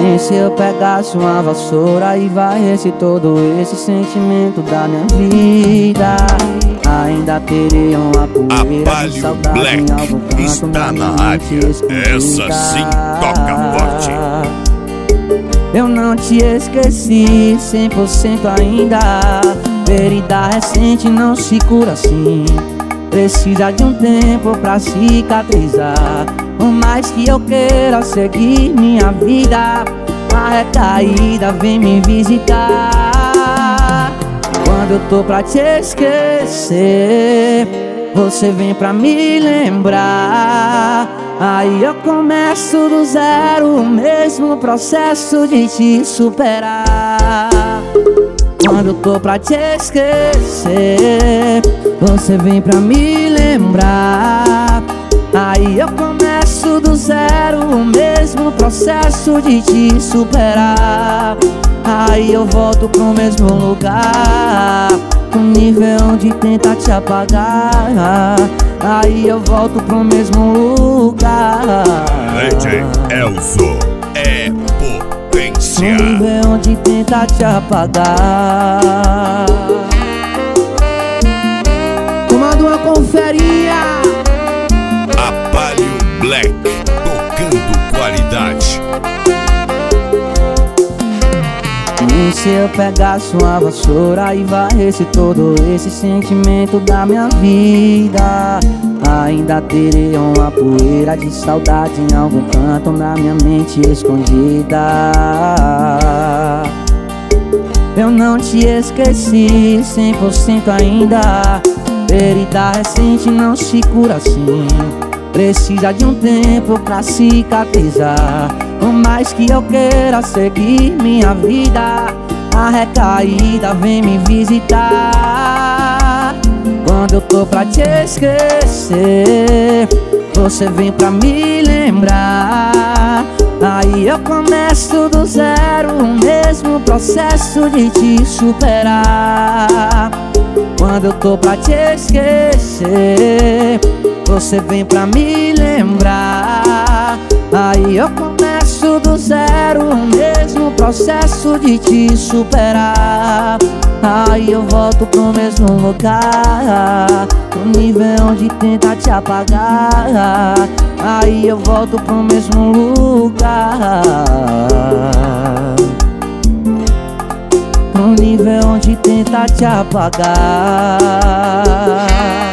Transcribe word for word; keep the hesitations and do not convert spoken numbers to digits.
Nem se eu pegasse uma vassoura e varresse todo esse sentimento da minha vida, ainda teria uma poeira de saudade em algum canto está na área. Essa sim toca forte. Eu não te esqueci cem por cento ainda. Ferida recente não se cura assim. Precisa de um tempo pra cicatrizar. Por mais que eu queira seguir minha vida, a recaída vem me visitar. Quando eu tô pra te esquecer, você vem pra me lembrar. Aí eu começo do zero, o mesmo processo de te superar. Quando eu tô pra te esquecer, você vem pra me lembrar. Aí eu começo do zero, o mesmo processo de te superar. Aí eu volto pro mesmo lugar, um nível onde tenta te apagar. Aí eu volto pro mesmo lugar. D J Elzo é potência. Um nível onde tenta te apagar. Comando uma conferinha. Apalio Black, tocando qualidade. E se eu pegasse uma vassoura e varresse todo esse sentimento da minha vida, ainda teria uma poeira de saudade em algum canto na minha mente escondida. Eu não te esqueci cem por cento ainda. Ferida recente não se cura assim. Precisa de um tempo pra cicatrizar. Por mais que eu queira seguir minha vida, a recaída vem me visitar. Quando eu tô pra te esquecer, você vem pra me lembrar. Aí eu começo do zero, o mesmo processo de te superar. Quando eu tô pra te esquecer, você vem pra me lembrar. Aí eu começo do zero, o mesmo processo de te superar. Aí eu volto pro mesmo lugar, no nível onde tenta te apagar. Aí eu volto pro mesmo lugar, no nível onde tenta te apagar.